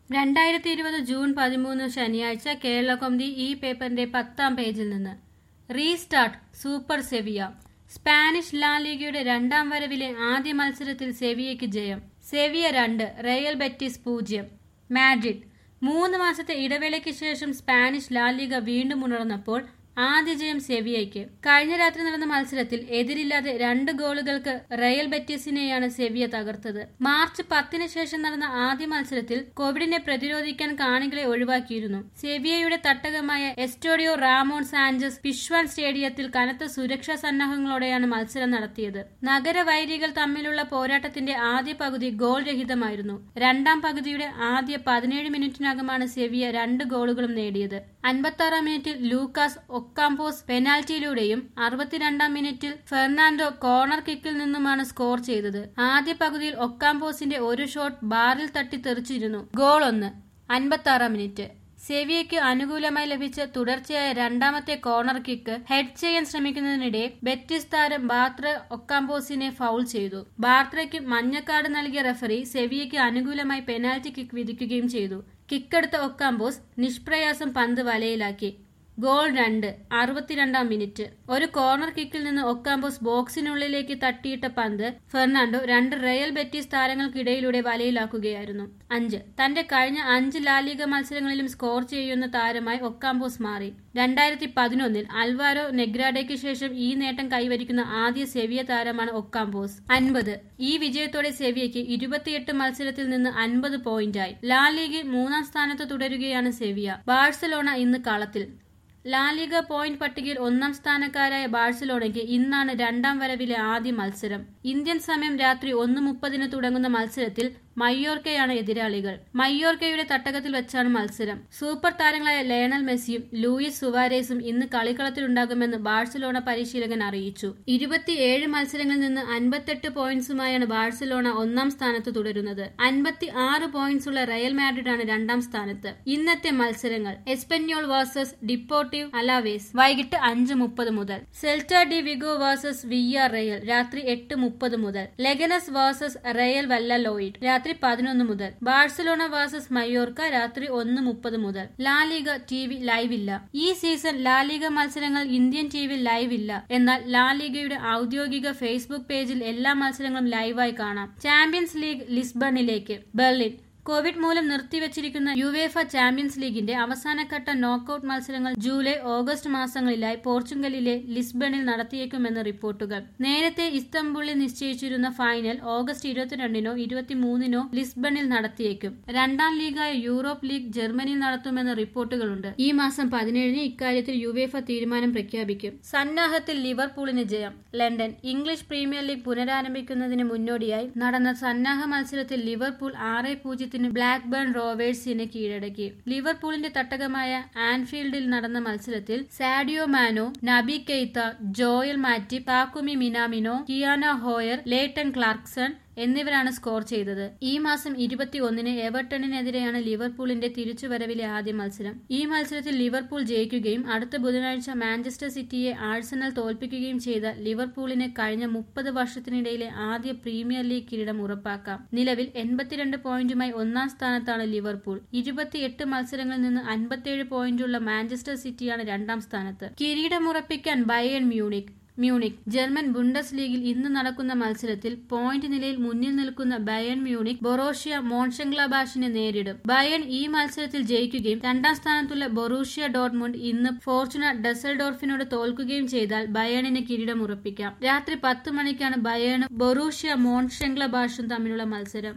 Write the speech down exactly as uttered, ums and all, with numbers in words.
രണ്ടായിരത്തി ഇരുപത് ജൂൺ പതിമൂന്ന് ശനിയാഴ്ച കേരളകൗമുദി ഈ പേപ്പറിന്റെ പത്താം പേജിൽ നിന്ന് restart super Sevilla. Spanish La ലീഗയുടെ രണ്ടാം വരവിലെ ആദ്യ മത്സരത്തിൽ സെവിയയ്ക്ക് ജയം. സെവിയ രണ്ട്, റയൽ ബെറ്റിസ് പൂജ്യം. മാഡ്രിഡ്. മൂന്ന് മാസത്തെ ഇടവേളയ്ക്ക് ശേഷം സ്പാനിഷ് ലാ ലീഗ വീണ്ടും ഉണർന്നപ്പോൾ ആദ്യ ജയം സെവിയയ്ക്ക്. കഴിഞ്ഞ രാത്രി നടന്ന മത്സരത്തിൽ എതിരില്ലാതെ രണ്ട് ഗോളുകൾക്ക് റയൽ ബെറ്റിസിനെയാണ് സെവിയ തകർത്തത്. മാർച്ച് പത്തിന് ശേഷം നടന്ന ആദ്യ മത്സരത്തിൽ കോവിഡിനെ പ്രതിരോധിക്കാൻ കാണികളെ ഒഴിവാക്കിയിരുന്നു. സെവിയയുടെ തട്ടകമായ എസ്റ്റോഡിയോ റാമോൺ സാഞ്ചസ് പിഷ്വാൻ സ്റ്റേഡിയത്തിൽ കനത്ത സുരക്ഷാ സന്നാഹങ്ങളോടെയാണ് മത്സരം നടത്തിയത്. നഗരവൈരികൾ തമ്മിലുള്ള പോരാട്ടത്തിന്റെ ആദ്യ പകുതി ഗോൾ രഹിതമായിരുന്നു. രണ്ടാം പകുതിയുടെ ആദ്യ പതിനേഴ് മിനിറ്റിനകമാണ് സെവിയ രണ്ട് ഗോളുകളും നേടിയത്. അൻപത്തി ആറാം മിനിറ്റിൽ ലൂക്കാസ് ഒക്കാംപോസ് പെനാൽറ്റിയിലൂടെയും അറുപത്തിരണ്ടാം മിനിറ്റിൽ ഫെർണാണ്ടോ കോർണർ കിക്കിൽ നിന്നുമാണ് സ്കോർ ചെയ്തത്. ആദ്യ പകുതിയിൽ ഒക്കാംപോസിന്റെ ഒരു ഷോട്ട് ബാറിൽ തട്ടി തെറിച്ചിരുന്നു. ഗോൾ ഒന്ന്. അൻപത്തി ആറാം മിനിറ്റ് സെവിയയ്ക്ക് അനുകൂലമായി ലഭിച്ച തുടർച്ചയായ രണ്ടാമത്തെ കോർണർ കിക്ക് ഹെഡ് ചെയ്യാൻ ശ്രമിക്കുന്നതിനിടെ ബെറ്റിസ് താരം ബാർത്ര ഒക്കാംപോസിനെ ഫൗൾ ചെയ്തു. ബാർത്രയ്ക്ക് മഞ്ഞക്കാർഡ് നൽകിയ റഫറി സെവിയയ്ക്ക് അനുകൂലമായി പെനാൽറ്റി കിക്ക് വിധിക്കുകയും ചെയ്തു. കിക്കെടുത്ത ഒക്കാംപോസ് നിഷ്പ്രയാസം പന്ത് വലയിലാക്കി. ഗോൾ രണ്ട്. അറുപത്തിരണ്ടാം മിനിറ്റ് ഒരു കോർണർ കിക്കിൽ നിന്ന് ഒക്കാംപോസ് ബോക്സിനുള്ളിലേക്ക് തട്ടിയിട്ട പന്ത് ഫെർണാണ്ടോ രണ്ട് റയൽ ബെറ്റിസ് താരങ്ങൾക്കിടയിലൂടെ വലയിലാക്കുകയായിരുന്നു. അഞ്ച്. തന്റെ കഴിഞ്ഞ അഞ്ച് ലാലിഗ മത്സരങ്ങളിലും സ്കോർ ചെയ്യുന്ന താരമായി ഒക്കാംപോസ് മാറി. രണ്ടായിരത്തി പതിനൊന്നിൽ അൽവാരോ നെഗ്രാഡയ്ക്ക് ശേഷം ഈ നേട്ടം കൈവരിക്കുന്ന ആദ്യ സെവിയ താരമാണ് ഒക്കാംപോസ്. അൻപത്. ഈ വിജയത്തോടെ സെവിയയ്ക്ക് ഇരുപത്തിയെട്ട് മത്സരത്തിൽ നിന്ന് അൻപത് പോയിന്റായി. ലാ ലീഗിൽ മൂന്നാം സ്ഥാനത്ത് തുടരുകയാണ് സെവിയ. ബാഴ്സലോണ ഇന്ന് കളത്തിൽ. ലാലിഗ പോയിന്റ് പട്ടികയിൽ ഒന്നാം സ്ഥാനക്കാരായ ബാഴ്സലോണയ്ക്ക് ഇന്നാണ് രണ്ടാം വരവിലെ ആദ്യ മത്സരം. ഇന്ത്യൻ സമയം രാത്രി ഒന്ന് മുപ്പതിന് തുടങ്ങുന്ന മത്സരത്തിൽ മയോർക്കയാണ് എതിരാളികൾ. മയോർക്കയുടെ തട്ടകത്തിൽ വെച്ചാണ് മത്സരം. സൂപ്പർ താരങ്ങളായ ലയണൽ മെസ്സിയും ലൂയിസ് സുവാരേസും ഇന്ന് കളിക്കളത്തിലുണ്ടാകുമെന്ന് ബാഴ്സലോണ പരിശീലകൻ അറിയിച്ചു. ഇരുപത്തിയേഴ് മത്സരങ്ങളിൽ നിന്ന് അൻപത്തെട്ട് പോയിന്റ്സുമായാണ് ബാഴ്സലോണ ഒന്നാം സ്ഥാനത്ത് തുടരുന്നത്. അൻപത്തി ആറ് പോയിന്റ്സുള്ള റയൽ മാഡ്രിഡാണ് രണ്ടാം സ്ഥാനത്ത്. ഇന്നത്തെ മത്സരങ്ങൾ: എസ്പെന്യോൾ വേഴ്സസ് ഡിപ്പോർട്ടീവ് അലാവേസ് വൈകിട്ട് അഞ്ച് മുപ്പത് മുതൽ. Celta de Vigo versus Villarreal രാത്രി എട്ട് മുപ്പത് മുതൽ. ലെഗനസ് വേഴ്സസ് റയൽ വല്ലലോയിഡ് രാത്രി പതിനൊന്ന് മുതൽ. ബാഴ്സലോണ വേഴ്സസ് മയോർക്ക രാത്രി ഒന്ന് മുപ്പത് മുതൽ. ലാലിഗ ടി വി ലൈവ് ഇല്ല. ഈ സീസൺ ലാലിഗ മത്സരങ്ങൾ ഇന്ത്യൻ ടി വി ലൈവ് ഇല്ല. എന്നാൽ ലാലിഗയുടെ ഔദ്യോഗിക ഫേസ്ബുക്ക് പേജിൽ എല്ലാ മത്സരങ്ങളും ലൈവായി കാണാം. ചാമ്പ്യൻസ് ലീഗ് ലിസ്ബണിലേക്ക്. ബെർലിൻ. കോവിഡ് മൂലം നിർത്തിവച്ചിരിക്കുന്ന യുവേഫ ചാമ്പ്യൻസ് ലീഗിന്റെ അവസാനഘട്ട നോക്കൌട്ട് മത്സരങ്ങൾ ജൂലൈ ഓഗസ്റ്റ് മാസങ്ങളിലായി പോർച്ചുഗലിലെ ലിസ്ബണിൽ നടത്തിയേക്കുമെന്ന് റിപ്പോർട്ടുകൾ. നേരത്തെ ഇസ്തംബുളിൽ നിശ്ചയിച്ചിരുന്ന ഫൈനൽ ഓഗസ്റ്റ് ഇരുപത്തിരണ്ടിനോ ഇരുപത്തിമൂന്നിനോ ലിസ്ബണിൽ നടത്തിയേക്കും. രണ്ടാം ലീഗായ യൂറോപ്പ് ലീഗ് ജർമ്മനിയിൽ നടത്തുമെന്ന് റിപ്പോർട്ടുകളുണ്ട്. ഈ മാസം പതിനേഴിന് ഇക്കാര്യത്തിൽ യുവേഫ തീരുമാനം പ്രഖ്യാപിക്കും. സന്നാഹത്തിൽ ലിവർപൂളിന് ജയം. ലണ്ടൻ. ഇംഗ്ലീഷ് പ്രീമിയർ ലീഗ് പുനരാരംഭിക്കുന്നതിന് മുന്നോടിയായി നടന്ന സന്നാഹ മത്സരത്തിൽ ലിവർപൂൾ ആറ് പൂജ്യത്തിന് ബ്ലാക്ക്ബേൺ റോവേഴ്സിനെ കീഴടക്കി. ലിവർപൂളിന്റെ തട്ടകമായ ആൻഫീൽഡിൽ നടന്ന മത്സരത്തിൽ Sadio Mane, Naby Keita, Joel Matip, Takumi Minamino, Ki-Jana Hoever, Leighton Clarkson എന്നിവരാണ് സ്കോർ ചെയ്തത്. ഈ മാസം ഇരുപത്തി ഒന്നിന് എവർട്ടണിനെതിരെയാണ് ലിവർപൂളിന്റെ തിരിച്ചുവരവിലെ ആദ്യ മത്സരം. ഈ മത്സരത്തിൽ ലിവർപൂൾ ജയിക്കുകയും അടുത്ത ബുധനാഴ്ച മാഞ്ചസ്റ്റർ സിറ്റിയെ ആഴ്സണൽ തോൽപ്പിക്കുകയും ചെയ്ത ലിവർപൂളിന് കഴിഞ്ഞ മുപ്പത് വർഷത്തിനിടയിലെ ആദ്യ പ്രീമിയർ ലീഗ് കിരീടം ഉറപ്പാക്കാം. നിലവിൽ എൺപത്തിരണ്ട് പോയിന്റുമായി ഒന്നാം സ്ഥാനത്താണ് ലിവർപൂൾ. ഇരുപത്തിയെട്ട് മത്സരങ്ങളിൽ നിന്ന് അൻപത്തിയേഴ് പോയിന്റുള്ള മാഞ്ചസ്റ്റർ സിറ്റിയാണ് രണ്ടാം സ്ഥാനത്ത്. കിരീടമുറപ്പിക്കാൻ ബയേൺ മ്യൂണിക്. മ്യൂണിക്. ജർമ്മൻ ബുണ്ടസ് ലീഗിൽ ഇന്ന് നടക്കുന്ന മത്സരത്തിൽ പോയിന്റ് നിലയിൽ മുന്നിൽ നിൽക്കുന്ന ബയേൺ മ്യൂണിക് ബൊറൂഷ്യ മോൺഷെങ്ലാബാഷിനെ നേരിടും. ബയേൺ ഈ മത്സരത്തിൽ ജയിക്കുകയും രണ്ടാം സ്ഥാനത്തുള്ള ബൊറൂഷ്യ ഡോർട്ട്മുണ്ട് ഇന്ന് ഫോർച്ചുന ഡസൽഡോർഫിനോട് തോൽക്കുകയും ചെയ്താൽ ബയേണിന് കിരീടം ഉറപ്പിക്കാം. രാത്രി പത്ത് മണിക്കാണ് ബയേണും ബൊറൂഷ്യ മോൺഷെങ്ലാബാഷും തമ്മിലുള്ള മത്സരം.